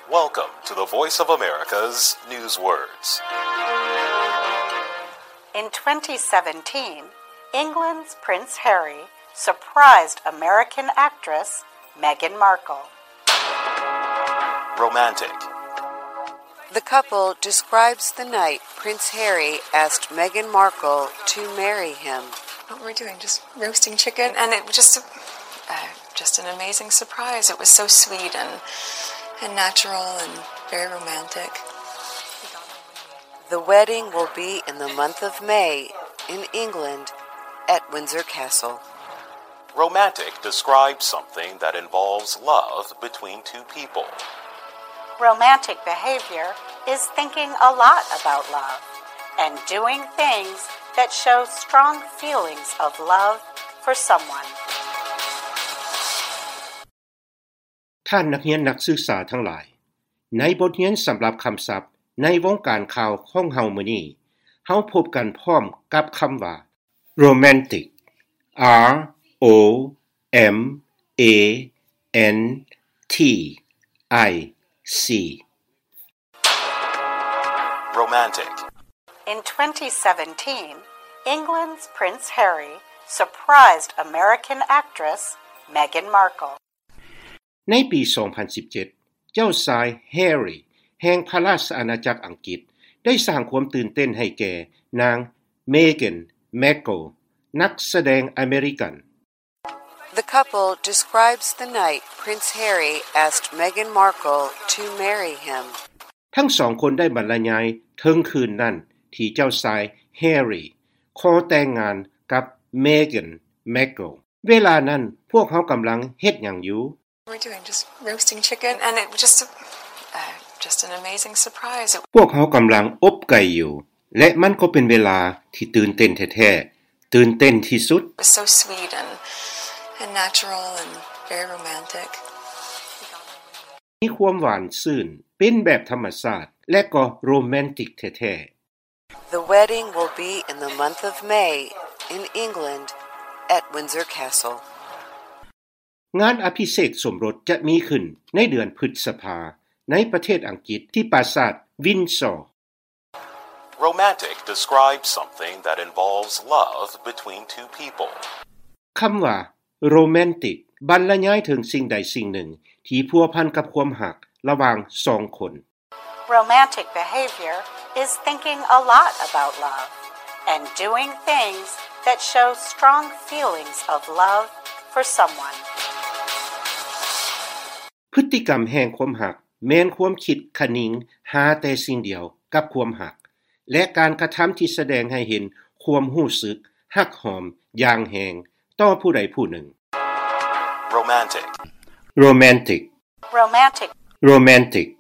Welcome to the Voice of America's News Words. In 2017, England's Prince Harry surprised American actress Meghan Markle. Romantic. The couple describes the night Prince Harry asked Meghan Markle to marry him. What we're doing, just roasting chicken, and it was just an amazing surprise. It was so sweet and natural and very romantic. The wedding will be in the month of May in England at Windsor Castle. Romantic describes something that involves love between two people. Romantic behavior is thinking a lot about love and doing things that show strong feelings of love for someone. ท่านนักเรียนนักศึกษาทั้งหลายในบทเรียนสำหรับคำศัพท์ในวงการข่าวของเฮามื้อนี้เฮาพบกันพร้อมกับคำว่า romantic R O M A N T I C Romantic. In 2017, England's Prince Harry surprised American actress Meghan Markle. ในปี 2017 เจ้าชายแฮร์รี่แห่งพระราชอาณาจักรอังกฤษได้สร้างความตื่นเต้นให้แก่นางเมแกนแมร์เคิลนักแสดงอเมริกัน The couple describes the night Prince Harry asked Meghan Markle to marry him. ทั้งสองคนได้บรรยายถึงคืนนั้นที่เจ้าชายแฮร์รี่ขอแต่งงานกับเมแกนแมร์เคิลเวลานั้นพวกเขากำลังเฮ็ดหยังอยู่ We're doing just roasting chicken, and it was just an amazing surprise. พวกเขากำลังอบไก่อยู่และมันก็เป็นเวลาที่ตื่นเต้นแท้ๆตื่นเต้นที่สุด It was so sweet and natural and very romantic. มีความหวานซื่นเป็นแบบธรรมชาติและก็โรแมนติกแท้ๆ The wedding will be in the month of May in England at Windsor Castle. งานอภิเษกสมรสจะมีขึ้นในเดือนพฤษภาในประเทศอังกฤษที่ปราสาทวินซอร์ Romantic describes something that involves love between two people. คำว่า romantic บรรยายถึงสิ่งใดสิ่งหนึ่งที่พัวพันกับความหักระหว่างสองคน Romantic behavior is thinking a lot about love and doing things that show strong feelings of love for someone. พฤติกรรมแห่งความหักแม้นความคิดคะนิงหาแต่สิ่งเดียวกับความหักและการกระทำที่แสดงให้เห็นความรู้สึกฮักหอมอย่างแหงต่อผู้ใดผู้หนึ่ง Romantic. romantic Romantic. romantic